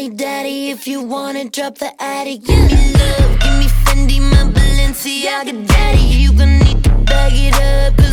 me daddy if you wanna drop the attic. Give me love, give me Fendi, my Balenciaga daddy. You gon' need to bag it up.